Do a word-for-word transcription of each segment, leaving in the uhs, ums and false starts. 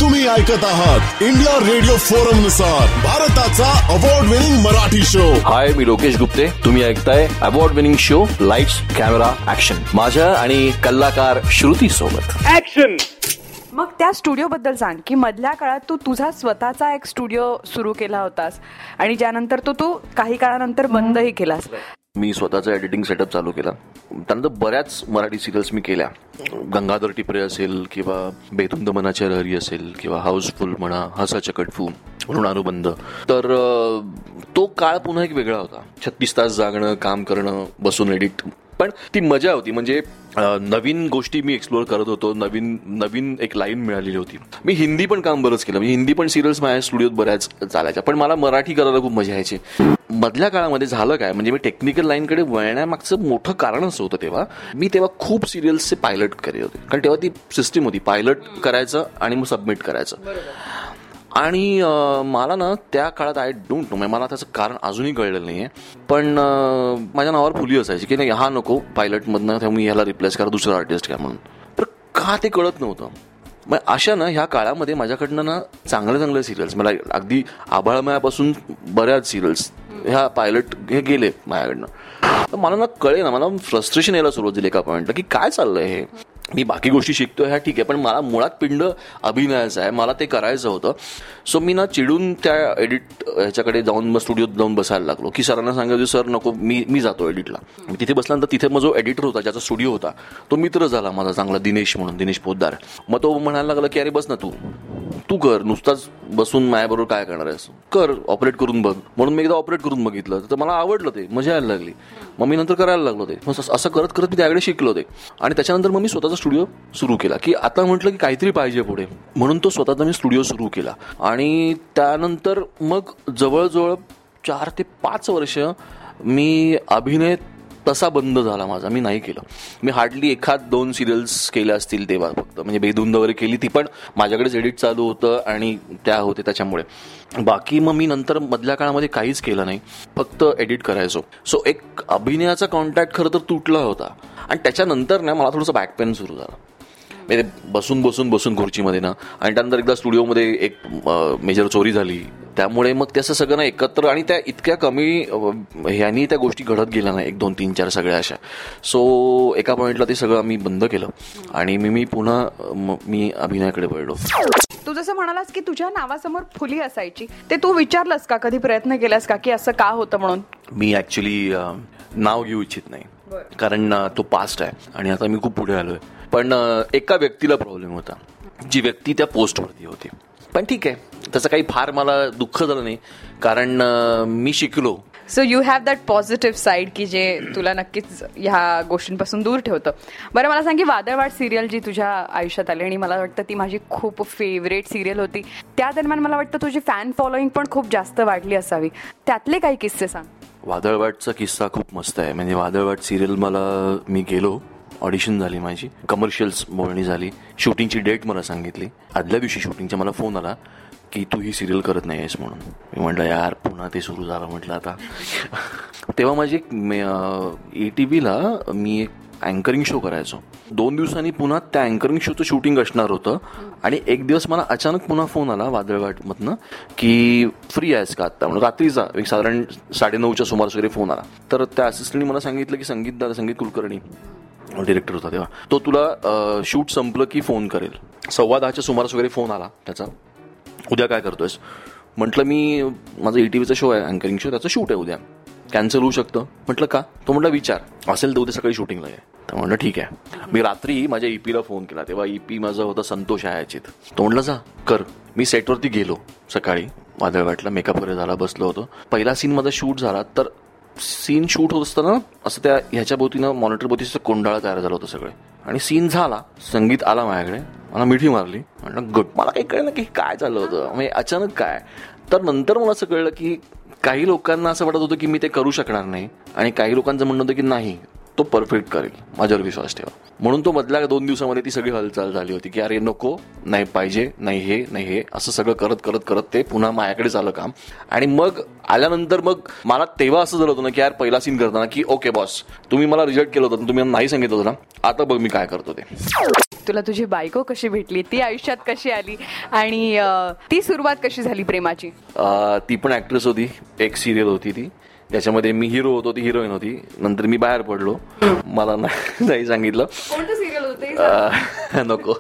तुम्ही ऐकत आहात इंडिया रेडिओ फोरम नुसार भारताचा award winning Marathi show. Hi, मी लोकेश गुप्ते. तुम्ही ऐकताय award winning show lights camera action, माझ्या आणि कलाकार श्रुती सोबत. ऍक्शन. मग त्या स्टुडिओ बद्दल सांग की मधल्या काळात तू तुझा स्वतःचा एक स्टुडिओ सुरू केला होतास आणि ज्यानंतर तो तू काही काळानंतर बंदही केलास. मी स्वतःचा एडिटिंग सेटअप चालू केला. त्यानंतर बऱ्याच मराठी सिरियल्स मी केल्या. गंगाधर टिपरे असेल किंवा बेधुंद मनाच्या लहरी असेल किंवा हाऊसफुल म्हणा, हसा चकटफू म्हणून अनुबंध. तर तो काळ पुन्हा एक वेगळा होता. छत्तीस तास जागणं, काम करणं, बसून एडिट, पण ती मजा होती. म्हणजे नवीन गोष्टी मी एक्सप्लोअर करत होतो. नवीन नवीन एक लाईन मिळालेली होती. मी हिंदी पण काम बरंच केलं. म्हणजे हिंदी पण सिरियल्स माझ्या स्टुडिओत बऱ्याच चालायच्या, पण मला मराठी करायला खूप मजा यायची. मधल्या काळामध्ये झालं काय, म्हणजे मी टेक्निकल लाईनकडे वळण्यामागचं मोठं कारण असं होतं. तेव्हा मी तेव्हा खूप सिरियल्सचे पायलट करत होते, कारण तेव्हा ती सिस्टीम होती, पायलट करायचं आणि मग सबमिट करायचं. आणि मला ना त्या काळात आय डोंट नो, मला त्याचं कारण अजूनही कळलेलं नाही आहे, पण माझ्या नावावर फुली असायची की नाही हा नको पायलटमधनं, तेव्हा मी ह्याला रिप्लेस करा, दुसरा आर्टिस्ट घ्या म्हणून. तर का ते कळत नव्हतं. मग अशा ना ह्या काळामध्ये माझ्याकडनं ना चांगले चांगले सिरियल्स, मला अगदी आभाळमयापासून बऱ्याच सिरियल्स ह्या पायलट हे गेले माझ्याकडनं. तर मला ना कळे ना, मला फ्रस्ट्रेशन यायला सुरुवात झाली एका पॉईंटला की काय चाललंय हे. मी बाकी गोष्टी शिकतोय ह्या ठीक आहे, पण मला मुळात पिंड अभिनयाचं आहे, मला ते करायचं होतं. सो मी ना चिडून त्या एडिट ह्याच्याकडे जाऊन मग स्टुडिओत जाऊन बसायला लागलो की सरांना सांगायचं सर नको, मी मी जातो एडिटला. तिथे बसल्यानंतर तिथे मग जो एडिटर होता, ज्याचा स्टुडिओ होता, तो मित्र झाला माझा चांगला, दिनेश म्हणून, दिनेश पोद्दार. मग तो म्हणायला लागला की अरे बस ना तू तू कर, नुसताच बसून माझ्याबरोबर काय करणार आहेस, कर, ऑपरेट करून बघ. म्हणून मी एकदा ऑपरेट करून बघितलं, तर मला आवडलं, ते मजा यायला लागली. मग मी नंतर करायला लागलो ते. मग असं करत करत मी त्याकडे शिकलो ते. आणि त्याच्यानंतर मग मी स्वतःचा स्टुडिओ सुरू केला की आता म्हटलं की काहीतरी पाहिजे पुढे, म्हणून तो स्वतःचा मी स्टुडिओ सुरू केला. आणि त्यानंतर मग जवळजवळ चार ते पाच वर्ष मी अभिनय तसा बंद झाला माझा, मी नाही केलं. मी हार्डली एखाद दोन सिरियल्स केल्या असतील तेव्हा फक्त, म्हणजे बेधुंद वगैरे केली, ती पण माझ्याकडेच एडिट चालू होतं आणि त्या होते त्याच्यामुळे. बाकी मग मी नंतर मधल्या काळामध्ये काहीच केलं नाही, फक्त एडिट करायचो. सो एक अभिनयाचा कॉन्टॅक्ट खरं तर तुटला होता. आणि त्याच्यानंतर ना मला थोडंसं बॅक पेन सुरू झालं, म्हणजे बसून बसून बसून खुर्चीमध्ये ना. आणि त्यानंतर एकदा स्टुडिओमध्ये एक मेजर चोरी झाली, त्यामुळे मग त्याचं सगळं ना एकत्र, आणि त्या इतक्या कमी ह्यांनी त्या गोष्टी घडत गेल्या ना, एक दोन तीन चार सगळ्या अशा. सो एका पॉईंटला ते सगळं मी बंद केलं आणि मी मी पुन्हा मी अभिनयाकडे वळलो. तू जसं म्हणालास की तुझ्या नावासमोर फुली असायची, ते तू विचारलंस का, कधी प्रयत्न केलास का की असं का होतं म्हणून? मी ऍक्च्युली नाव घेऊ इच्छित नाही, कारण तो पास्ट आहे आणि आता मी खूप पुढे आलोय. पण एका व्यक्तीला प्रॉब्लेम होता, जी व्यक्ती त्या पोस्टवरती होती. पण ठीक आहे, त्याचं काही फार मला दुःख झालं नाही, कारण मी शिकलो. So you have that positive side की जे तुला नक्कीच ह्या गोष्टींपासून दूर ठेवतं. बरं, मला सांग की वादळवाट सिरियल जी तुझ्या आयुष्यात आली, आणि मला वाटतं ती माझी खूप फेवरेट सिरियल होती, त्या दरम्यान मला वाटतं तुझी फॅन फॉलोईंग पण खूप जास्त वाढली असावी. त्यातले काही किस्से सांग. वादळवाटचा किस्सा खूप मस्त आहे. म्हणजे वादळवाट सिरियल मला, मी गेलो, ऑडिशन झाली माझी, कमर्शियल्स बोलणी झाली, शूटिंगची डेट मला सांगितली. आदल्या दिवशी शूटिंगचा मला फोन आला की तू ही सिरियल करत नाही आहेस म्हणून. मी म्हटलं यार पुन्हा ते सुरू झालं म्हटलं आता. तेव्हा माझी एक ए टी व्हीला मी एक अँकरिंग शो करायचो. दोन दिवसांनी पुन्हा त्या अँकरिंग शोचं शूटिंग असणार होतं. आणि एक दिवस मला अचानक पुन्हा फोन आला वादळवाटमधनं की फ्री आहेस का आत्ता, म्हणून रात्रीचा एक साधारण साडेनऊच्या सुमारास वगैरे फोन आला. तर त्या असिस्टंटनी मला सांगितलं की संगीत दादा, संगीत कुलकर्णी डिरेक्टर होता तेव्हा, तो तुला शूट संपलं की फोन करेल. सव्वा दहाच्या सुमारास वगैरे फोन आला त्याचा, उद्या काय करतोयस. म्हटलं मी माझा ई टी व्हीचा शो आहे, अँकरिंग शो, त्याचं शूट आहे उद्या, कॅन्सल होऊ शकतं. म्हटलं का. तो म्हटलं विचार असेल तर उद्या सकाळी शूटिंगला आहे. तर म्हटलं ठीक आहे. मी रात्री माझ्या ईपीला फोन केला, तेव्हा ईपी माझा होता संतोष आयाचित. तो म्हटलं जा कर. मी सेटवरती गेलो सकाळी, वादळवाटला मेकअप वगैरे झाला, बसलो होतो. पहिला सीन माझा शूट झाला. तर सीन शूट होत असताना असं त्या ह्याच्या भोवतीनं, मॉनिटर भोवतीचं कोंडाळा तयार झालं होतं सगळे. आणि सीन झाला, संगीत आला माझ्याकडे, मला मिठी मारली, म्हटलं गुड. मला काही कळलं की काय चाललं होतं, म्हणजे अचानक काय. तर नंतर मला असं कळलं की काही लोकांना असं वाटत होतं की मी ते करू शकणार नाही, आणि काही लोकांचं म्हणणं होतं की नाही तो परफेक्ट करेल, माझ्यावर विश्वास ठेवा. म्हणून तो मधल्या दोन दिवसामध्ये ती सगळी हालचाल झाली होती की अरे नको, नाही पाहिजे, नाही हे नाही हे असं सगळं करत करत करत ते पुन्हा माझ्याकडेच आलं काम. आणि मग आल्यानंतर मग मला तेव्हा असं झालं होतं ना की यार पहिला सीन करताना की ओके बॉस, तुम्ही मला रिजेक्ट केलं होतं, तुम्ही नाही सांगितलं होतं ना, आता बघ मी काय करतो ते. तुला तुझी बायको कशी भेटली, ती आयुष्यात कशी आली आणि ती सुरुवात कशी झाली प्रेमाची? ती पण ऍक्ट्रेस होती, एक सिरियल होती ती, त्याच्यामध्ये मी हिरो होतो, ती हिरोईन होती. नंतर मी बाहेर पडलो, मला नाही सांगितलं. कोणतं सिरियल होतं? नको.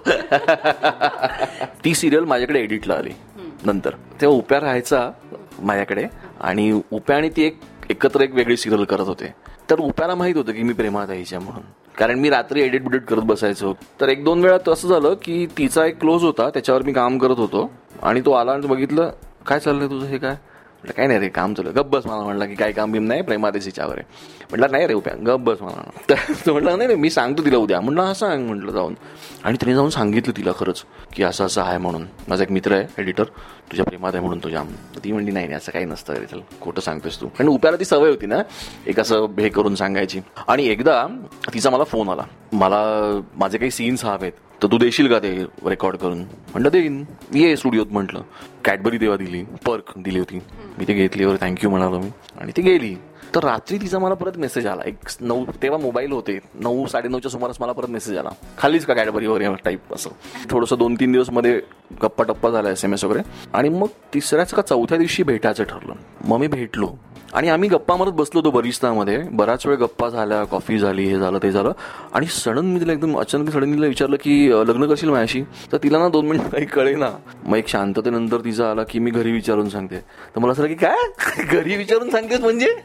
ती सिरियल माझ्याकडे एडिटला आली नंतर. तेव्हा उप्या राहायचा माझ्याकडे आणि उप्या आणि ती एक एकत्र एक वेगळी सिरियल करत होते. तर उप्याला माहित होतं की मी प्रेमात यायच्या म्हणून, कारण मी रात्री एडिट बिडिट करत बसायचो. तर एक दोन वेळा असं झालं की तिचा एक क्लोज होता, त्याच्यावर मी काम करत होतो आणि तो आला आणि बघितलं, काय चाललंय तुझं, हे काय? म्हटलं काय नाही रे, काम चालू. गप बस. मला म्हणला की काही काम बिम नाही, प्रेमादेश हिच्यावर आहे. म्हटलं नाही रे उप्या, गप बस. मला तर म्हटलं नाही नाही मी सांगतो तिला उद्या. म्हटलं हा सांग म्हटलं जाऊन. आणि तिने जाऊन सांगितलं तिला खरंच की असं असं आहे म्हणून, माझा एक मित्र आहे एडिटर, तुझ्या प्रेमात आहे म्हणून तो जाम. ती म्हणली नाही नाही असं काही नसतं रे, चल खोटं सांगतोस तू. आणि उप्याला ती सवय होती ना एक असं हे करून सांगायची. आणि एकदा तिचा मला फोन आला, मला माझे काही सीन्स हवेत तर तू देशील का ते रेकॉर्ड करून? म्हटलं देईन, ये स्टुडिओत. म्हटलं कॅडबरी तेव्हा दिली, पर्क दिली होती, मी ते घेतली, वर थँक्यू म्हणालो मी आणि ती गेली. तर रात्री तिचा मला परत मेसेज आला, एक नऊ तेव्हा मोबाईल होते, नऊ साडेनऊच्या सुमारास मला परत मेसेज आला, खालीच का कॅडबरी वगैरे टाईप असं. थोडंसं दोन तीन दिवस मध्ये गप्पा टप्पा झाला, एस एम एस वगैरे. आणि मग तिसऱ्याच का चौथ्या दिवशी भेटायचं ठरलं. मग मी भेटलो आणि आम्ही गप्पा मारत बसलो होतो बरिस्तामध्ये, बराच वेळ गप्पा झाल्या, कॉफी झाली, हे झालं ते झालं. आणि सडन मी तिला एकदम अचानक सडन तिला विचारलं की लग्न करशील माझ्याशी? तर तिला ना दोन मिनिट काही कळे ना. मग एक शांततेनंतर तिचा आला की मी घरी विचारून सांगते. तर मला असं की काय घरी विचारून सांगतेस म्हणजे?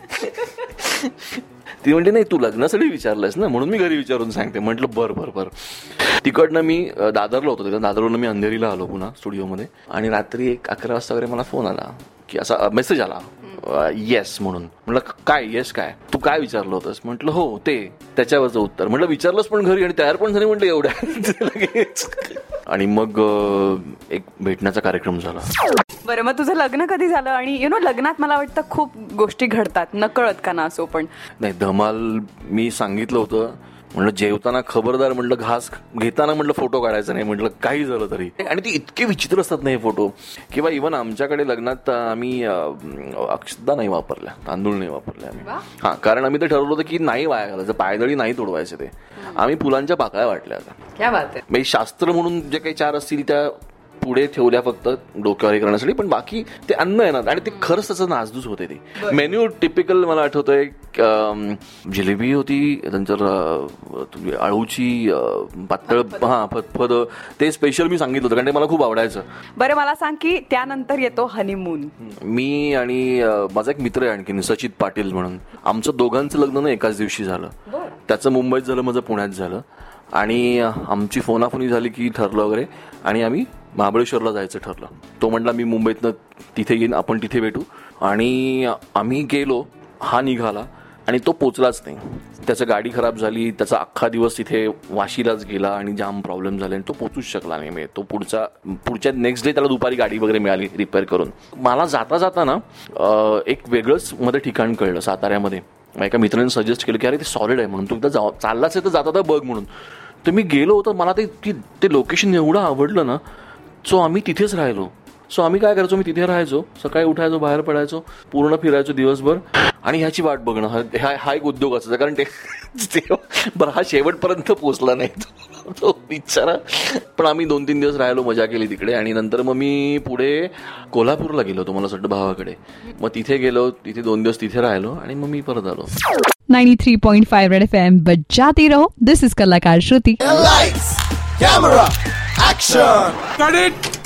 ती म्हणते नाही तू लग्नासाठी विचारलंयस ना म्हणून मी घरी विचारून सांगते. म्हटलं बर बर बर. तिकडनं मी दादरला होतो, तिथं दादरवरून मी अंधेरीला आलो पुन्हा स्टुडिओमध्ये. आणि रात्री एक अकरा वाजता वगैरे मला फोन आला की असा मेसेज आला येस म्हणून. म्हटलं काय येस काय, तू काय विचारलं होतंस? म्हटलं हो ते, त्याच्यावरचं उत्तर. म्हटलं विचारलंच पण घरी आणि तयार पण झाली. म्हटलं एवढ्या लगेच. आणि मग एक भेटण्याचा कार्यक्रम झाला. बरं, मग तुझं लग्न कधी झालं? आणि यु नो लग्नात मला वाटतं खूप गोष्टी घडतात, नकळत का ना असो. पण नाही, धमाल मी सांगितलं होतं, म्हटलं जेवताना खबरदार, म्हटलं घास घेताना म्हटलं फोटो काढायचा नाही, म्हटलं काही झालं तरी. आणि ते इतके विचित्र असतात ना हे फोटो. किंवा इव्हन आमच्याकडे लग्नात आम्ही अक्षदा नाही वापरल्या, तांदूळ नाही वापरले आम्ही. हा, कारण आम्ही ते ठरवलं होतं की नाही वाया घालायचं, पायदळी नाही तोडवायचे. ते आम्ही फुलांच्या पाकळ्या वाटल्या आता. क्या बात आहे. म्हणजे शास्त्र म्हणून जे काही चार असतील त्या पुढे ठेवल्या फक्त डोक्यावर करण्यासाठी, पण बाकी ते अन्न आहे ना. आणि ते खरंच त्याचं नासधूस होते. ते मेन्यू टिपिकल मला आठवतंय, जिलेबी होती, नंतर आळूची पातळ हा फतफद, ते स्पेशल मी सांगितलं होतं कारण ते मला खूप आवडायचं. बरं, मला सांग की त्यानंतर येतो हनीमून. मी आणि माझा एक मित्र आहे आणखी सचित पाटील म्हणून, आमचं दोघांचं लग्न ना एकाच दिवशी झालं. त्याचं मुंबईत झालं, माझं पुण्यात झालं. आणि आमची फोनाफोनी झाली की ठरलं वगैरे, आणि आम्ही महाबळेश्वरला जायचं ठरलं. तो म्हटला मी मुंबईतनं तिथे येईन, आपण तिथे भेटू. आणि आम्ही गेलो, हा निघाला आणि तो पोचलाच नाही. त्याचं गाडी खराब झाली, त्याचा अख्खा दिवस तिथे वाशीलाच गेला आणि जाम प्रॉब्लेम झाले आणि तो पोचूच शकला नाही. म्हणजे तो पुढचा पुढच्या नेक्स्ट डे त्याला दुपारी गाडी वगैरे मिळाली रिपेअर करून. मला जाता जाता ना एक वेगळंच मध्ये ठिकाण कळलं साताऱ्यामध्ये. एका मित्राने सजेस्ट केलं की अरे ते सॉलिड आहे म्हणून, तू एकदा जा चाललाच आहे तर जाता तर बघ म्हणून. तर मी गेलो होतो, मला ते ते लोकेशन एवढं आवडलं ना. सो आम्ही तिथेच राहिलो. सो आम्ही काय करायचो, मी तिथे राहायचो, सकाळी उठायचो, बाहेर पडायचो, पूर्ण फिरायचो दिवसभर आणि ह्याची वाट बघणं. हा हा एक उद्योग असायचा, कारण ते बरं हा शेवटपर्यंत पोचला नाही तो बिचारा. पण आम्ही दोन तीन दिवस राहिलो, मजा केली तिकडे. आणि नंतर मग मी पुढे कोल्हापूरला गेलो होतो, मला असं वाटतं भावाकडे. मग तिथे गेलो, तिथे दोन दिवस तिथे राहिलो आणि मग मी परत आलो. ninety-three point five Red F M, बजाती रहो. दिस इज कलाकार श्रुति. Lights, camera, action. Cut it.